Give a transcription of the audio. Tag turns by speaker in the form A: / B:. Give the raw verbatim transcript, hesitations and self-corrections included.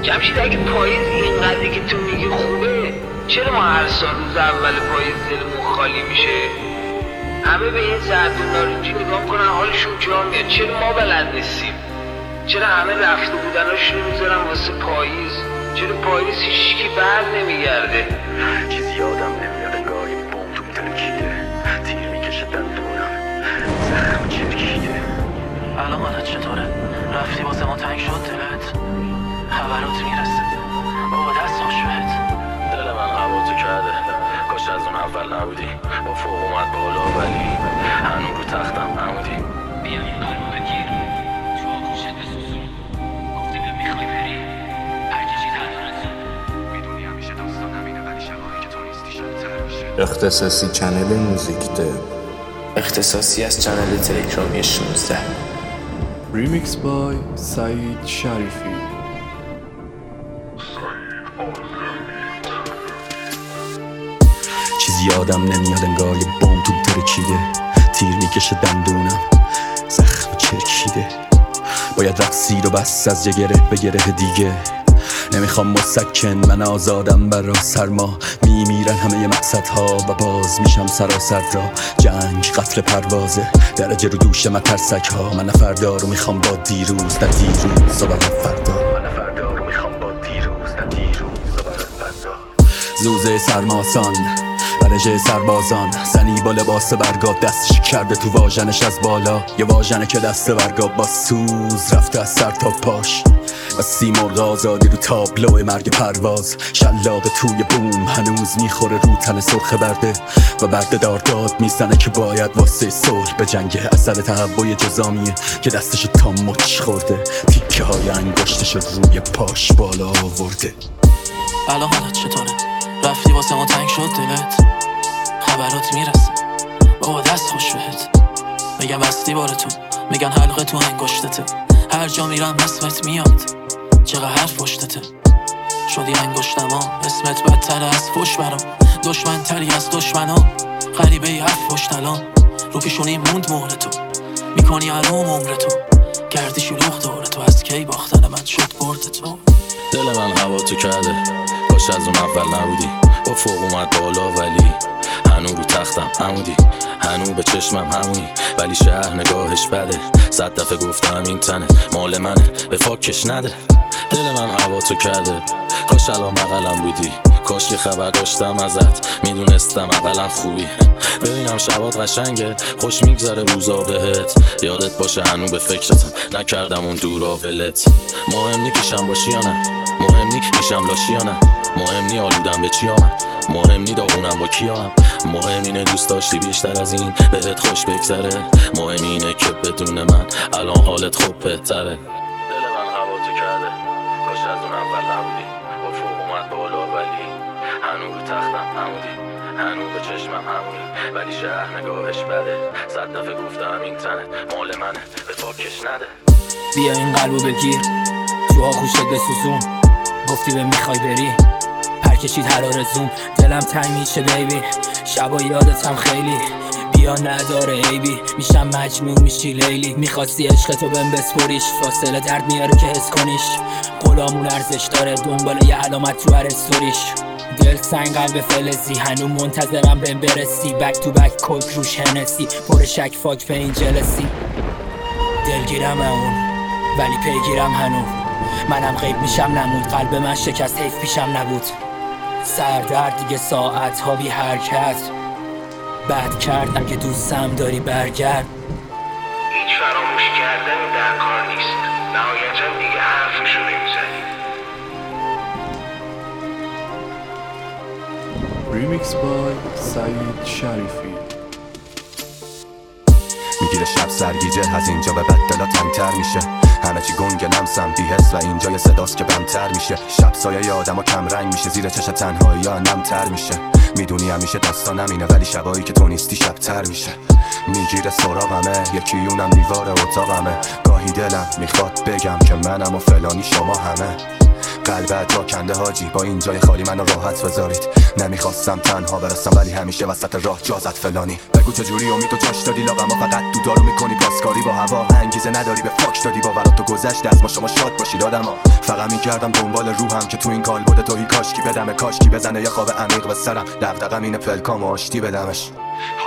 A: جمشید اگه پاییز اینقدری که تو میگی خوبه، چرا ما هر سال روز اول پاییز دلمون خالی میشه؟ همه به این زرد و نارنجی نگاه کنن حالشون جا میاد، چرا ما بلد نیستیم؟ چرا همه رفته بودناشون میذارن واسه پاییز؟ چرا پاییز هیچکی بر نمیگرده؟
B: چیزی یادم نمیاد انگار یه بوم تو ترکیده، تیر میکشه دندونم، زخم چرکیده.
C: الان حالت چطوره؟ رفتی واسه ما تنگ شد دلت؟ خبرات میرسه بابا دست خوش بهت.
B: دل من هوا تو کرده، کاش از اون اول نبودی. با فوق اومد بالا ولی هنوز رو تختم عمودی.
A: بیا این قلبو بگیر، تو آغوشت بسوزون، گفتی به میخوای بری هر کشی تنها
B: میدونی همیشه داستان همینه ولی شبایی که تو نیستی شبتر میشه.
D: اختصاصی چنل موزیک ده،
E: اختصاصی از چنل تلگرامی شانزده.
F: ریمیکس بای سعید شریفی.
G: چیزی یادم نمیاد انگار یه بوم تو ترکیده، تیر میکشه دندونم، زخم چرکیده. باید رقصید و بس از یه گره به گره دیگه. نمیخوام مسکن، من آزادم برا سرما. میمیرن همه مقصدها و باز میشم سراسر را. جنگ قتل پروازه، درجه رو دوش مترسک ها. من فردا رو میخوام با دیروز، در دیروز و برای فردا.
B: من فردا رو میخوام با دیروز، در دیروز و برای فردا.
G: زوزه سرماسان برجه سربازان، زنی با لباس برگا دستش کرده تو واژنش از بالا. یه واژنه که دست برگا با سوز رفته از سر تا پاش. و سی مرغ آزادی رو تابلو مرگ پرواز. شلاق توی بوم هنوز میخوره رو تن سرخ برده و برده دارداد میزنه که باید واسه صلح به جنگه. اثر تهوع جزامیه که دستش تا مچ خورده، تیکه های انگشتش روی پاش بالا آورده.
C: الان حالت چطوره؟ رفتی واسه ما تنگ شد دلت؟ خبرات میرسه بابا دست خوش بهت. میگم بستی بار تو، میگن حلقه تو انگشتته. هر جا میرم اسمت میاد، چقدر حرف پشتته. شدی انگشتما اسمت بدتر از فش برام. دشمن تری از دشمنا، غریبه ای حرف پشتلام. رو پیشونی موند مهر تو، میکنی علوم عمر تو. گردی شلوغ داره تو، از کی باختن من شد برد تو.
B: دل من هوا تو کرده، کاش از اون اول نبودی. با فوق اومد بالا ولی هنو رو تختم عمودی. هنو به چشمم همونی ولی شهر نگاهش بده. صد دفعه گفتم این تنه مال منه، به فاکش نده. دل من هوا تو کرده، کاش الان بغلم بودی. کاش یه خبر داشتم ازت، میدونستم اقلم خوبی. ببینم شبات قشنگه، خوش میگذره روزا بهت. یادت باشه هنو به فکرتم نکردم اون دورا ولت. مهم نی پیشم باشی یا نه، مهم نی پیشم لاشی یا نه، مهم نی آلودم به چی آمد، مهم نی داغونم با کی هم. مهم اینه دوست داشتی بیشتر از این بهت خوش بگذره. مهم اینه که بدون من الان حالت خوب بهتره. دل من هوا تو کرده، کاش از اون اول نبودی. با فوق اومد بالا ولی هنو رو تختم عمودی. هنو به چشمم همونی ولی شهر نگاهش بده. صد دفعه گفتم این تنه مال منه، به پاکش نده.
H: بیا این قلبو بگیر، تو آغوشت بسوزون، گفتی به میخوای بری هر کشید هر آرزوم. دلم تنگ میشه بیبی، شبا یادتم خیلی. بیا نداره عیبی، میشم مجنون میشی لیلی. میخواستی عشق تو بهم بسپریش، فاصله درد میاره که حس کنیش. قولامون ارزش داره، دنبال یه علامت تو هر استوریش. دل سنگ قلب فلزی، هنو منتظرم بهم برسی. بک تو بک کوک روش هنسی، پر شک فاک پین جلسی. دلگیرم اون ولی پیگیرم هنو. منم غیب میشم نمود، قلب من شکست حیف پیشم نبود. سردرد دیگه ساعت ها بی حرکت. بد کرد اگه دوستم داری برگرد.
A: هیچ فراموش کردن در کار نیست، نهایتا دیگه حرفشو نمیزنی.
F: ریمیکس بای سعید شریفی.
I: میگیره شب سرگیجه، از اینجا به بعد دلا تنگتر میشه. همه چی گنگ لمسم بی حس و اینجا یه صداست که بمتر میشه. شب سایه آدم و کم رنگ میشه، زیر چش تنهایی ها نمتر میشه. میدونی همیشه داستانم اینه ولی شبایی که تو نیستی شبتر میشه. میگیره سراغمه، یکی اونم دیوار اتاقمه. گاهی دلم میخواد بگم که منم و فلانی شما همه. قلبت جا کنده حاجی، با این جای خالی منو راحت بذارید. نمیخواستم تنها برسم ولی همیشه وسط راه جا زد فلانی. بگو چجوری امید و جاش دادی لاغم ها، فقط تو دارو میکنی پاسکاری با هوا. انگیزه نداری به فاک دادی باورات تو گذشت، از ما شما شاد باشید آدما. فقط میکردم دنبال روحم که تو این کالبد توهی کاشکی بدمه، کاشکی بزنه یه خواب عمیق به سرم. دغدغم اینه پلکام و آشتی بدمش.